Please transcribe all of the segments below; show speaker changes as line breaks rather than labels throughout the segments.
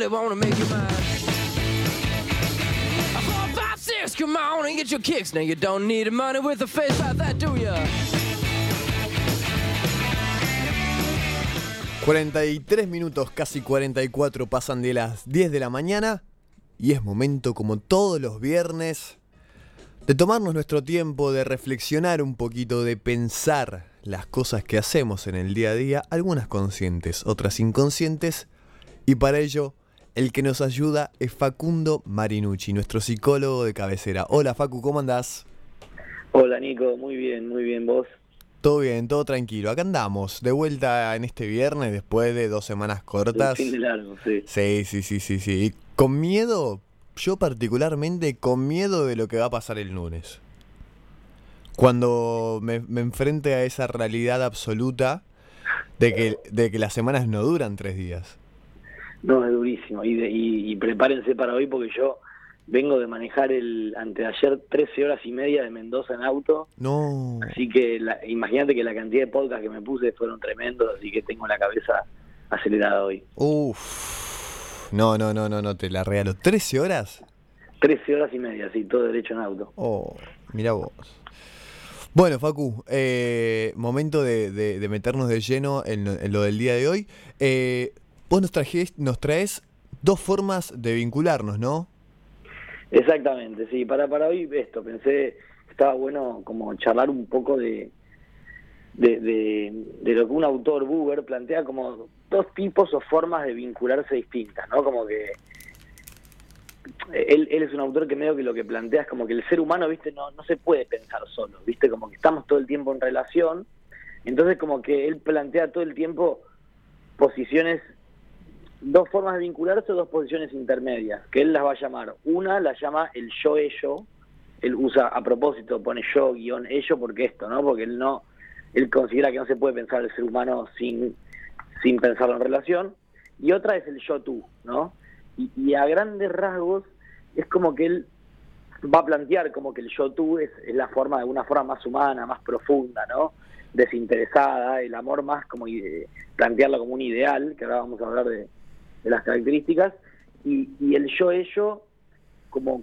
really wanna make you mine. 4, 5, 6, come on and get your kicks. Now you don't need money with a face like that, do ya?
43 minutos, casi 44, pasan de las 10 de la mañana y es momento, como todos los viernes, de tomarnos nuestro tiempo, de reflexionar un poquito, de pensar las cosas que hacemos en el día a día, algunas conscientes, otras inconscientes, y para ello el que nos ayuda es Facundo Marinucci, nuestro psicólogo de cabecera. Hola Facu, ¿cómo andás?
Hola Nico, muy bien, ¿vos?
Todo bien, todo tranquilo. Acá andamos, de vuelta en este viernes, después de 2 semanas cortas.
Un fin de largo, sí.
Sí. Y con miedo, yo particularmente con miedo de lo que va a pasar el lunes. Cuando me enfrente a esa realidad absoluta de que las semanas no duran 3 días.
No, es durísimo. Y prepárense para hoy porque yo vengo de manejar anteayer 13 horas y media de Mendoza en auto.
No.
Así que imagínate que la cantidad de podcasts que me puse fueron tremendos, así que tengo la cabeza acelerada hoy.
Uf. No, te la regalo. ¿13 horas?
13 horas y media, sí, todo derecho en auto.
Oh, mirá vos. Bueno, Facu, momento de meternos de lleno en lo del día de hoy. Vos nos traes 2 formas de vincularnos, ¿no?
Exactamente, sí. Para hoy pensé, estaba bueno como charlar un poco de lo que un autor, Buber, plantea como 2 tipos o formas de vincularse distintas, ¿no? Como que él es un autor que medio que lo que plantea es como que el ser humano, ¿viste? No se puede pensar solo, ¿viste? Como que estamos todo el tiempo en relación, entonces como que él plantea todo el tiempo posiciones, 2 formas de vincularse o 2 posiciones intermedias, que él las va a llamar. Una la llama el yo-ello, él usa a propósito, pone yo-ello porque esto, ¿no? Porque él considera que no se puede pensar el ser humano sin pensarlo en relación. Y otra es el yo-tú, ¿no? Y a grandes rasgos es como que él va a plantear como que el yo-tú es una forma más humana, más profunda, ¿no? Desinteresada, el amor más como plantearlo como un ideal, que ahora vamos a hablar de las características, y el yo-ello como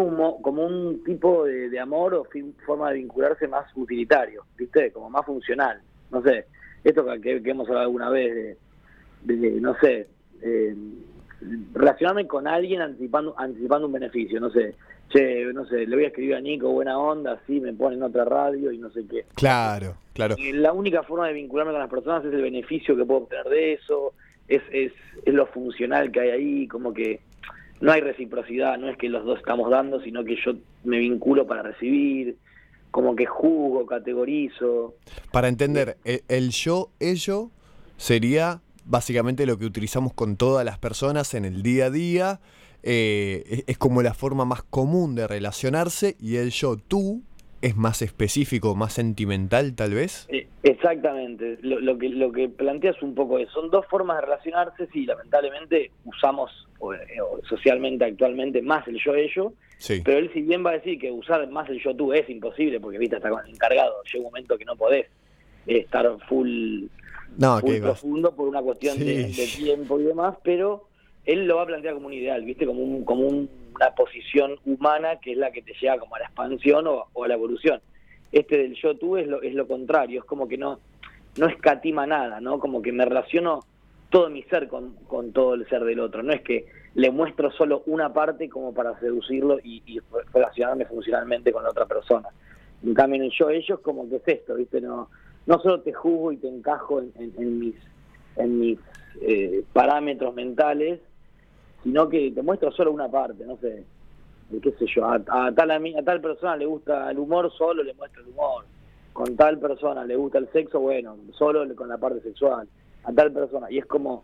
un tipo de amor o forma de vincularse más utilitario, ¿viste? Como más funcional. No sé, esto que hemos hablado alguna vez no sé, relacionarme con alguien anticipando un beneficio, no sé, le voy a escribir a Nico, buena onda, así me ponen otra radio y no sé qué.
Claro.
La única forma de vincularme con las personas es el beneficio que puedo obtener de eso, es lo funcional que hay ahí, como que no hay reciprocidad, no es que los dos estamos dando, sino que yo me vinculo para recibir, como que juzgo, categorizo.
Para entender, el yo-ello sería básicamente lo que utilizamos con todas las personas en el día a día, es como la forma más común de relacionarse, y el yo-tú es más específico, más sentimental tal vez.
Exactamente, lo que planteas un poco es, son 2 formas de relacionarse, sí, lamentablemente usamos socialmente actualmente más el yo-ello,
sí.
Pero él si bien va a decir que usar más el yo-tú es imposible, porque viste, está con el encargado, llega un momento que no podés estar full profundo por una cuestión de tiempo y demás, pero él lo va a plantear como un ideal, viste, como una posición humana que es la que te lleva como a la expansión o a la evolución. Del yo-tú es lo contrario, es como que no escatima nada, ¿no? Como que me relaciono todo mi ser con todo el ser del otro, no es que le muestro solo una parte como para seducirlo y relacionarme funcionalmente con la otra persona. En cambio en el yo-ello es como que es esto, viste, no solo te juzgo y te encajo en mis parámetros mentales, sino que te muestro solo una parte, no sé, qué sé yo, a tal persona le gusta el humor, solo le muestro el humor, con tal persona le gusta el sexo, bueno, solo con la parte sexual, a tal persona, y es como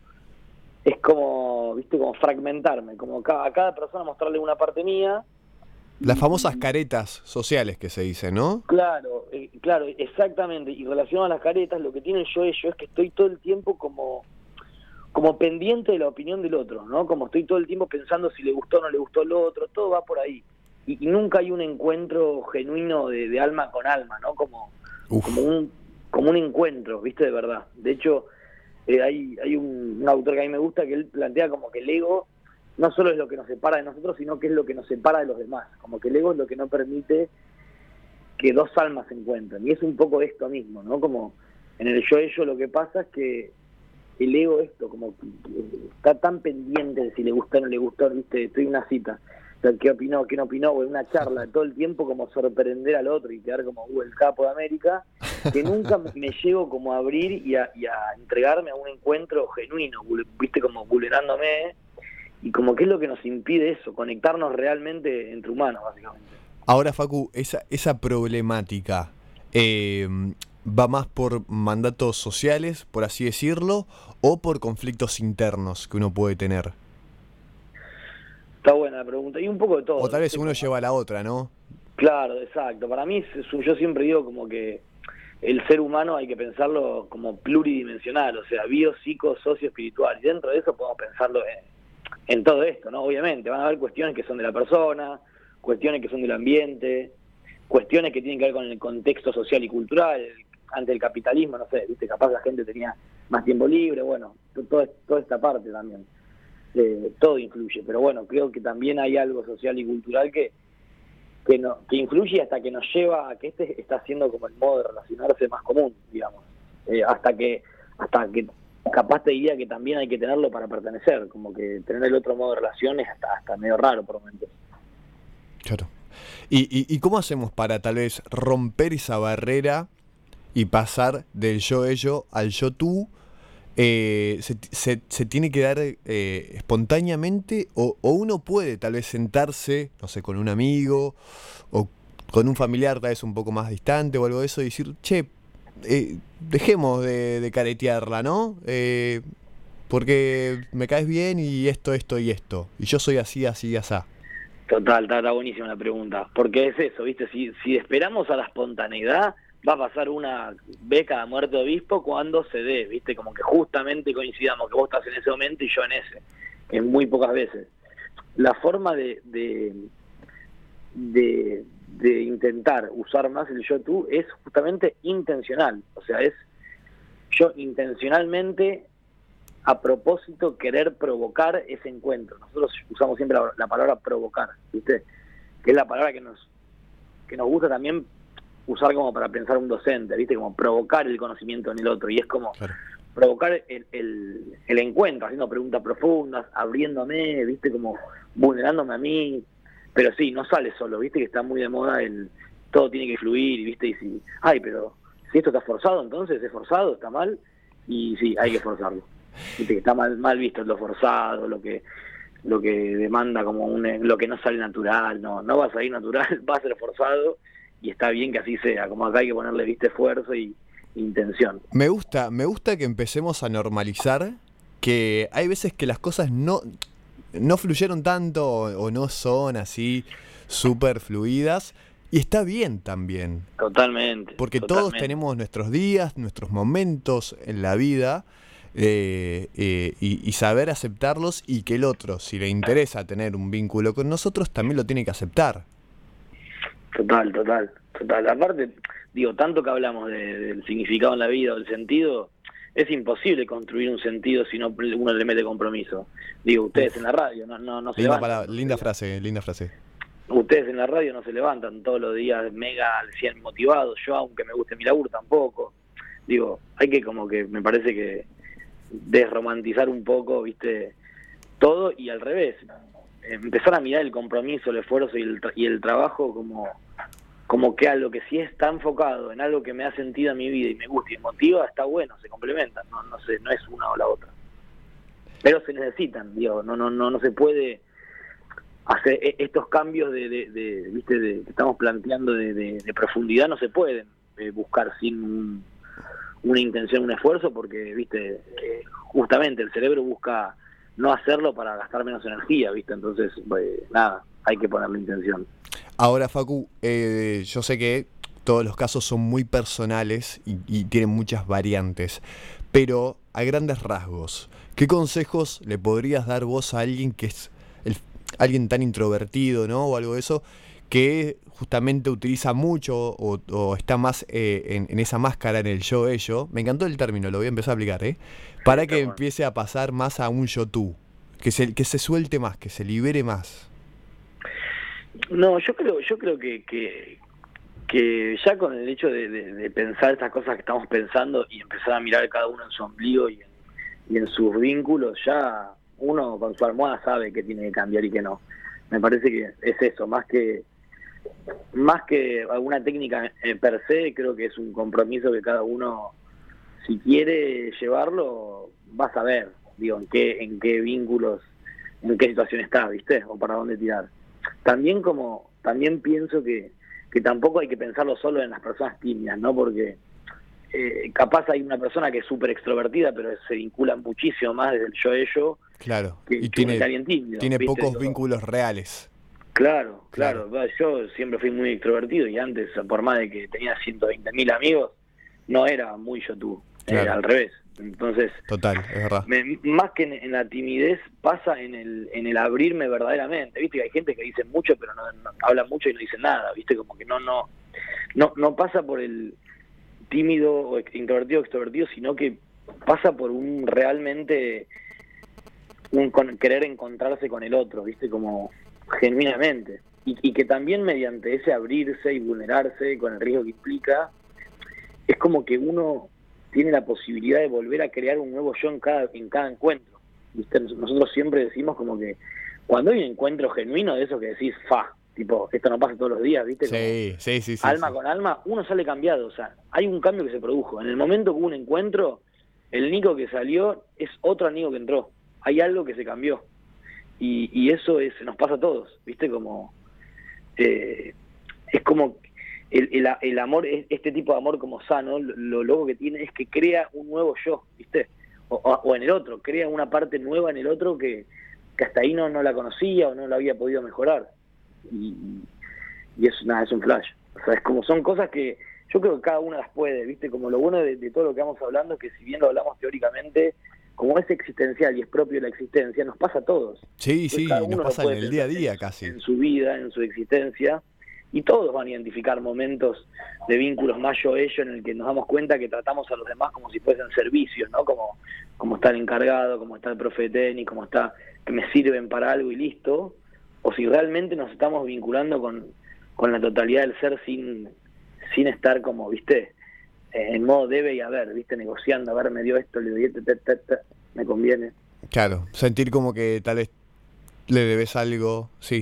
viste, como fragmentarme, como a cada persona mostrarle una parte mía.
Las famosas caretas sociales que se dicen, ¿no?
Claro, exactamente. Y relacionado a las caretas, lo que tiene el yo-ello es que estoy todo el tiempo como pendiente de la opinión del otro, ¿no? Como estoy todo el tiempo pensando si le gustó o no le gustó el otro, todo va por ahí. Y nunca hay un encuentro genuino de alma con alma, ¿no? Como un encuentro, ¿viste? De verdad. De hecho, hay un autor que a mí me gusta que él plantea como que el ego no solo es lo que nos separa de nosotros, sino que es lo que nos separa de los demás. Como que el ego es lo que no permite que dos almas se encuentren. Y es un poco esto mismo, ¿no? Como en el yo-ello lo que pasa es que el ego como está tan pendiente de si le gustó o no le gustó, ¿viste? Estoy en una cita, qué opinó, qué no opinó, o en una charla, todo el tiempo como sorprender al otro y quedar como el capo de América, que nunca me llego como a abrir y a entregarme a un encuentro genuino, ¿viste? Como vulnerándome, y como que es lo que nos impide eso, conectarnos realmente entre humanos, básicamente.
Ahora, Facu, esa problemática va más por mandatos sociales, por así decirlo, o por conflictos internos que uno puede tener.
Está buena la pregunta, y un poco de todo.
O tal vez uno lleva a la otra, ¿no?
Claro, exacto. Para mí, yo siempre digo como que el ser humano hay que pensarlo como pluridimensional, o sea, bio, psico, socio, espiritual. Y dentro de eso podemos pensarlo en todo esto, ¿no? Obviamente, van a haber cuestiones que son de la persona, cuestiones que son del ambiente, cuestiones que tienen que ver con el contexto social y cultural. Ante el capitalismo, no sé, viste, capaz la gente tenía más tiempo libre, bueno, toda esta parte también, todo influye, pero bueno, creo que también hay algo social y cultural que influye hasta que nos lleva a que está siendo como el modo de relacionarse más común, digamos, hasta que capaz te diría que también hay que tenerlo para pertenecer, como que tener el otro modo de relación es hasta medio raro por momentos.
Claro. ¿Y cómo hacemos para tal vez romper esa barrera y pasar del yo-ello al yo-tú? ¿Se tiene que dar espontáneamente o uno puede tal vez sentarse, no sé, con un amigo o con un familiar tal vez un poco más distante o algo de eso y decir, che, dejemos de caretearla, ¿no? Porque me caes bien y esto y esto. Y yo soy así, asá.
Total, está buenísima la pregunta. Porque es eso, ¿viste? Si esperamos a la espontaneidad, va a pasar una vez cada muerte de obispo cuando se dé, ¿viste? Como que justamente coincidamos, que vos estás en ese momento y yo en ese. Que muy pocas veces. La forma de intentar usar más el yo-tú es justamente intencional. O sea, es yo intencionalmente, a propósito, querer provocar ese encuentro. Nosotros usamos siempre la palabra provocar, ¿viste? Que es la palabra que nos gusta también usar como para pensar un docente, ¿viste? Como provocar el conocimiento en el otro. Y es como provocar el encuentro, haciendo preguntas profundas, abriéndome, ¿viste? Como vulnerándome a mí. Pero sí, no sale solo, ¿viste? Que está muy de moda todo tiene que fluir, ¿viste? Y pero si esto está forzado, entonces es forzado, está mal. Y sí, hay que forzarlo. ¿Viste? Que está mal visto lo forzado, lo que demanda como lo que no sale natural. No va a salir natural, va a ser forzado. Y está bien que así sea, como acá hay que ponerle, ¿viste? Esfuerzo y intención.
Me gusta que empecemos a normalizar que hay veces que las cosas no fluyeron tanto o no son así súper fluidas, y está bien también.
Totalmente.
Porque todos tenemos nuestros días, nuestros momentos en la vida, y saber aceptarlos, y que el otro, si le interesa tener un vínculo con nosotros, también lo tiene que aceptar.
Total. Aparte, digo, tanto que hablamos del significado en la vida, del sentido, es imposible construir un sentido si no uno le mete compromiso. Digo, ustedes en la radio no se levantan.
Linda frase.
Ustedes en la radio no se levantan todos los días mega al 100 motivados. Yo, aunque me guste mi laburo, tampoco. Digo, hay que como que, me parece que desromantizar un poco, ¿viste? Todo, y al revés. Empezar a mirar el compromiso, el esfuerzo y el trabajo como que algo que si está enfocado en algo que me ha sentido en mi vida y me gusta y me motiva, está bueno, se complementan, no es una o la otra. Pero se necesitan, digo, no se puede hacer estos cambios ¿viste? Que estamos planteando de profundidad, no se pueden buscar sin una intención, un esfuerzo, porque, ¿viste? Justamente el cerebro busca no hacerlo para gastar menos energía, ¿viste? Entonces, nada, hay que ponerle intención.
Ahora, Facu, yo sé que todos los casos son muy personales y tienen muchas variantes, pero a grandes rasgos, ¿qué consejos le podrías dar vos a alguien que es alguien tan introvertido, ¿no? O algo de eso, que justamente utiliza mucho o está más en esa máscara, en el yo-ello? Me encantó el término, lo voy a empezar a aplicar, para que empiece a pasar más a un yo-tú. Que se suelte más, que se libere más.
No, yo creo que ya con el hecho de pensar estas cosas que estamos pensando y empezar a mirar cada uno en su ombligo y en sus vínculos, ya uno con su almohada sabe qué tiene que cambiar y qué no. Me parece que es eso, más que alguna técnica per se, creo que es un compromiso que cada uno, si quiere llevarlo, va a saber, digo, en qué vínculos, en qué situación está, ¿viste? O para dónde tirar. También pienso que tampoco hay que pensarlo solo en las personas tímidas, ¿no? Porque capaz hay una persona que es súper extrovertida, pero se vincula muchísimo más desde el yo-ello.
Claro,
que
y tiene
alguien tímido,
tiene
¿viste?
pocos vínculos reales.
Claro. Yo siempre fui muy extrovertido y antes, por más de que tenía 120.000 amigos, no era muy yo-tú,
Claro.
al revés. Entonces,
Total, es verdad.
Más que en la timidez, pasa en el abrirme verdaderamente. Viste que hay gente que dice mucho, pero no habla mucho y no dice nada. Viste, como que no pasa por el tímido o introvertido o extrovertido, sino que pasa por realmente querer encontrarse con el otro, viste, como genuinamente. Y que también mediante ese abrirse y vulnerarse con el riesgo que implica, es como que uno tiene la posibilidad de volver a crear un nuevo yo en cada encuentro. ¿Viste? Nosotros siempre decimos como que cuando hay un encuentro genuino de eso que decís, tipo, esto no pasa todos los días, ¿viste?
Sí.
Alma con alma, uno sale cambiado, o sea, hay un cambio que se produjo. En el momento que hubo un encuentro, el Nico que salió es otro Nico que entró. Hay algo que se cambió. Y eso nos pasa a todos, ¿viste? Como es como el amor, este tipo de amor como sano, lo loco que tiene es que crea un nuevo yo, ¿viste? O en el otro, crea una parte nueva en el otro que hasta ahí no la conocía o no la había podido mejorar. Y es un flash. O sea, es como son cosas que yo creo que cada una las puede, ¿viste? Como lo bueno de todo lo que vamos hablando es que si bien lo hablamos teóricamente, como es existencial y es propio de la existencia, nos pasa a todos.
Sí, nos pasa en el día a día casi.
En su vida, en su existencia, y todos van a identificar momentos de vínculos más yo-ello en el que nos damos cuenta que tratamos a los demás como si fuesen servicios, ¿no? Como está el encargado, como está el profe técnico, como está que me sirven para algo y listo, o si realmente nos estamos vinculando con la totalidad del ser sin estar como, ¿viste? En modo debe y haber, ¿viste? Negociando, a ver, me dio esto, le doy esto, me conviene.
Claro, sentir como que tal vez le debes algo. Sí.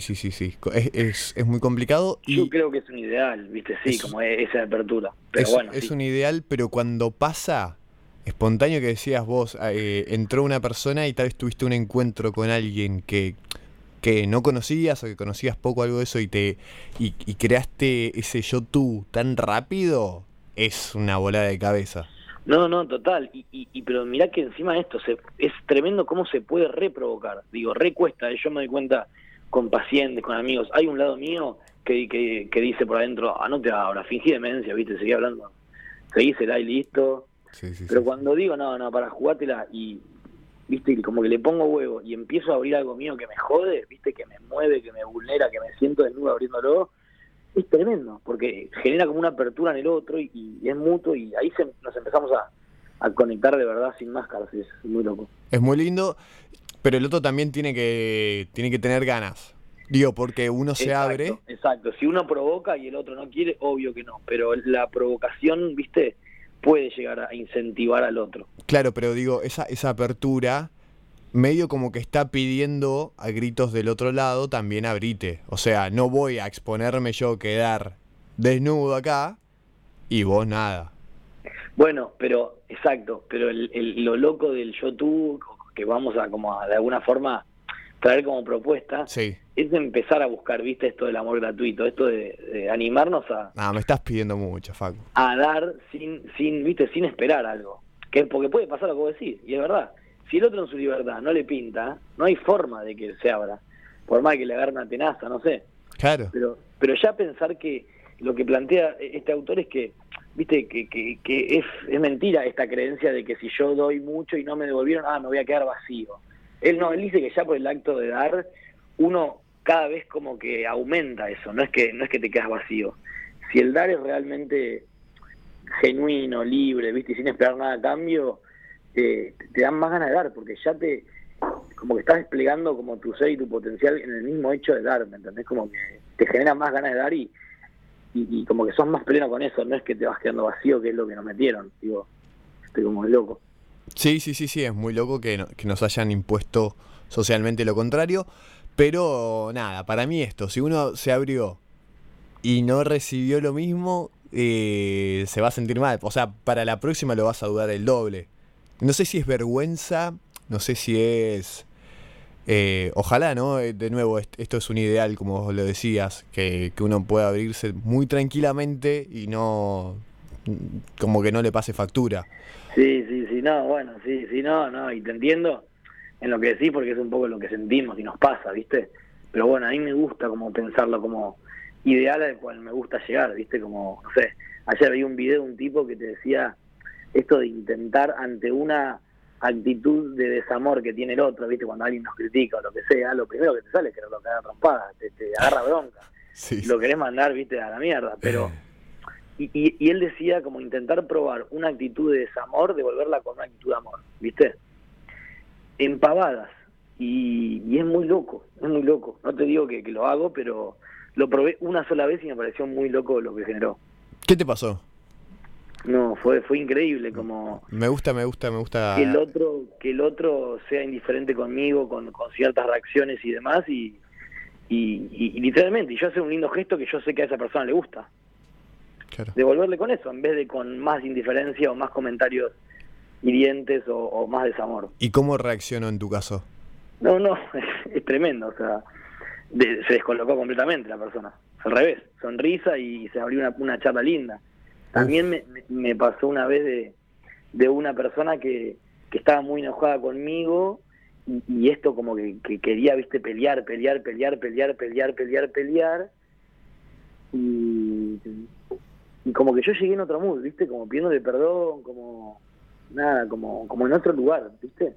Es muy complicado.
Yo creo que es un ideal, ¿viste? Sí, como esa apertura. Pero bueno,
es un ideal, pero cuando pasa, espontáneo que decías vos, entró una persona y tal vez tuviste un encuentro con alguien que no conocías o que conocías poco, algo de eso, y creaste ese yo-tú tan rápido, es una volada de cabeza.
No, total. Pero mirá que encima de esto es tremendo cómo se puede reprovocar. Digo, recuesta. Yo me doy cuenta con pacientes, con amigos. Hay un lado mío que dice por adentro, no te abras, fingí demencia, ¿viste? Seguí hablando. Seguísela y listo.
Sí,
pero cuando digo, no, para jugátela y, ¿viste? Y como que le pongo huevo y empiezo a abrir algo mío que me jode, ¿viste? Que me mueve, que me vulnera, que me siento desnudo abriéndolo. Es tremendo, porque genera como una apertura en el otro y es mutuo y ahí nos empezamos a conectar de verdad sin máscaras, es muy loco.
Es muy lindo, pero el otro también tiene que tener ganas. Digo, porque uno se abre.
Exacto, si uno provoca y el otro no quiere, obvio que no, pero la provocación, ¿viste? Puede llegar a incentivar al otro.
Claro, pero digo, esa apertura medio como que está pidiendo a gritos del otro lado también abrite. O sea, no voy a exponerme yo, quedar desnudo acá y vos nada.
Bueno, pero lo loco del yo-tú, que vamos a de alguna forma traer como propuesta,
sí,
es empezar a buscar, ¿viste? Esto del amor gratuito, esto de animarnos
me estás pidiendo mucho, Facu.
A dar sin esperar algo. Porque puede pasar lo que vos decís, y es verdad. Si el otro en su libertad no le pinta, no hay forma de que se abra. Por más que le agarre una tenaza, no sé.
Claro.
Pero ya pensar que lo que plantea este autor es que, viste, que es mentira esta creencia de que si yo doy mucho y no me devolvieron, me voy a quedar vacío. Él dice que ya por el acto de dar, uno cada vez como que aumenta eso, no es que te quedas vacío. Si el dar es realmente genuino, libre, viste, y sin esperar nada a cambio, te dan más ganas de dar, porque ya como que estás desplegando como tu ser y tu potencial en el mismo hecho de dar, ¿me entendés? Como que te genera más ganas de dar y como que sos más pleno con eso, no es que te vas quedando vacío, que es lo que nos metieron, digo, estoy como loco.
Sí, es muy loco que nos hayan impuesto socialmente lo contrario, pero nada, para mí si uno se abrió y no recibió lo mismo, se va a sentir mal, o sea, para la próxima lo vas a dudar el doble. No sé si es vergüenza, no sé si es... ojalá, ¿no? De nuevo, esto es un ideal, como vos lo decías, que uno pueda abrirse muy tranquilamente y no... como que no le pase factura.
Sí, no, bueno, sí, no, y te entiendo en lo que decís porque es un poco lo que sentimos y nos pasa, ¿viste? Pero bueno, a mí me gusta como pensarlo como ideal al cual me gusta llegar, ¿viste? Como, no sé, ayer vi un video de un tipo que te decía esto de intentar ante una actitud de desamor que tiene el otro, ¿viste? Cuando alguien nos critica o lo que sea, lo primero que te sale es que lo caga trompada, te agarra bronca.
Sí.
Lo querés mandar, ¿viste? A la mierda, pero... Y él decía como intentar probar una actitud de desamor, devolverla con una actitud de amor, ¿viste? En pavadas. Y es muy loco, No te digo que lo hago, pero lo probé una sola vez y me pareció muy loco lo que generó.
¿Qué te pasó?
No, fue increíble, como...
Me gusta.
Que el otro sea indiferente conmigo, con ciertas reacciones y demás, y literalmente, y yo hacer un lindo gesto que yo sé que a esa persona le gusta.
Claro. Devolverle
con eso, en vez de con más indiferencia o más comentarios hirientes o más desamor.
¿Y cómo reaccionó en tu caso?
No, es tremendo, o sea, se descolocó completamente la persona. Al revés, sonrisa y se abrió una charla linda. También me pasó una vez de una persona que estaba muy enojada conmigo y esto como que quería, viste, pelear y como que yo llegué en otro mood, viste, como pidiéndole perdón, como nada, como en otro lugar, viste,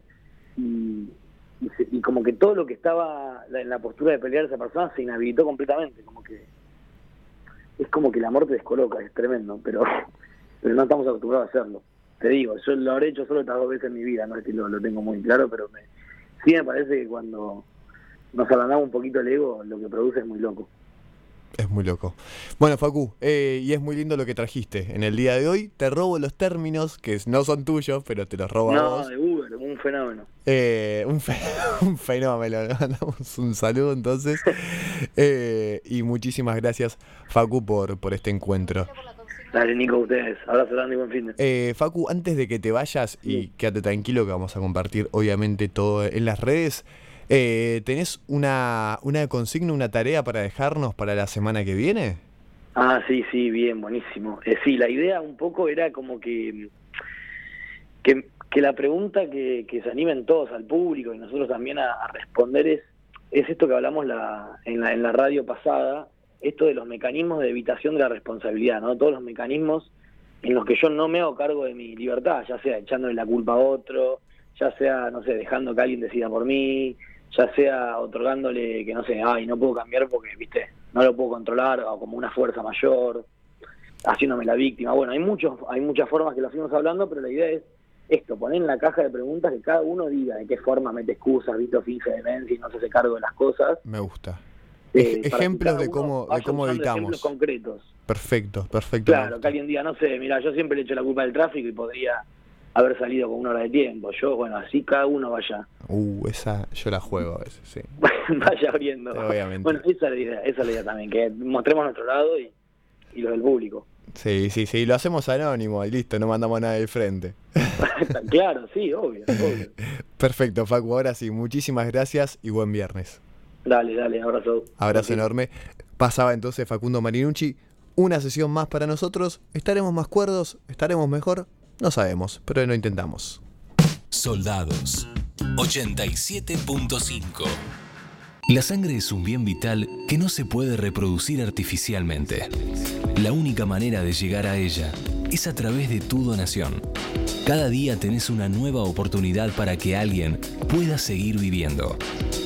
y como que todo lo que estaba en la postura de pelear esa persona se inhabilitó completamente, como que es como que el amor te descoloca, es tremendo, pero no estamos acostumbrados a hacerlo. Te digo, yo lo habré hecho solo estas 2 veces en mi vida, no es que lo tengo muy claro, pero sí me parece que cuando nos ablandamos un poquito el ego, lo que produce es muy loco.
Es muy loco. Bueno, Facu, y es muy lindo lo que trajiste. En el día de hoy te robo los términos que no son tuyos, pero te los robo a vos.
No, de Uber, un fenómeno.
Un fenómeno. Le mandamos un saludo entonces. Y muchísimas gracias, Facu, por este encuentro.
Dale, Nico, ustedes. Abrazo grande y buen fin de.
Facu, antes de que te vayas, y quédate tranquilo que vamos a compartir obviamente todo en las redes, ¿tenés una consigna, una tarea para dejarnos para la semana que viene?
Ah, sí, bien, buenísimo. Sí, la idea un poco era como que la pregunta que se animen todos al público y nosotros también a responder es esto que hablamos en la radio pasada, esto de los mecanismos de evitación de la responsabilidad, ¿no? Todos los mecanismos en los que yo no me hago cargo de mi libertad, ya sea echándole la culpa a otro, ya sea, no sé, dejando que alguien decida por mí, ya sea otorgándole que, no sé, no puedo cambiar porque, viste, no lo puedo controlar, o como una fuerza mayor, haciéndome la víctima. Bueno, hay muchas formas que lo fuimos hablando, pero la idea es esto, poner en la caja de preguntas que cada uno diga de qué forma mete excusas, viste, o finge demencia y no se hace cargo de las cosas.
Me gusta. Ejemplos de cómo evitamos.
Ejemplos concretos.
Perfecto.
Claro, que alguien diga, no sé, mira, yo siempre le echo la culpa del tráfico y podría haber salido con 1 hora de tiempo. Yo, bueno, así cada uno vaya.
Esa yo la juego a veces, sí.
Vaya abriendo.
Obviamente.
Bueno, esa es la idea también, que mostremos nuestro lado y lo del público.
Sí, lo hacemos anónimo y listo, no mandamos nada del frente.
Claro, sí, obvio.
Perfecto, Facu, ahora sí, muchísimas gracias y buen viernes.
Dale, abrazo.
Abrazo enorme. Pasaba entonces Facundo Marinucci, una sesión más para nosotros. ¿Estaremos más cuerdos? ¿Estaremos mejor? No sabemos, pero lo intentamos.
Soldados 87.5. La sangre es un bien vital que no se puede reproducir artificialmente. La única manera de llegar a ella es a través de tu donación. Cada día tenés una nueva oportunidad para que alguien pueda seguir viviendo.